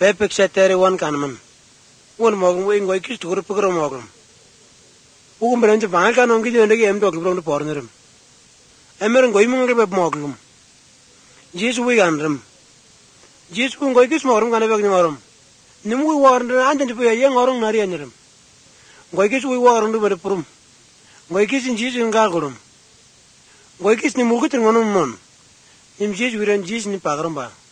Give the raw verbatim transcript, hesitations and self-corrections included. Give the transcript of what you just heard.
Pepek setere wan kanman. Won mogum we ngoy kis tukur pukro mogum. Ugum berente bangal kan ongi jende ke em dog libro pornerum. Emer ngoy mung ke beb mogum. Jesu we ganram. Jesu ngoy kis mogum kan beg ngorum. Nimu warn ande de ye ngorong nari anirum. Ngoy kis we warn du ber purum. Ngoy kis Jesu ngal gurum. Ngoy kis ni mugut ngonum mon. Nim Jesu wiran Jesu ni pagrum ba.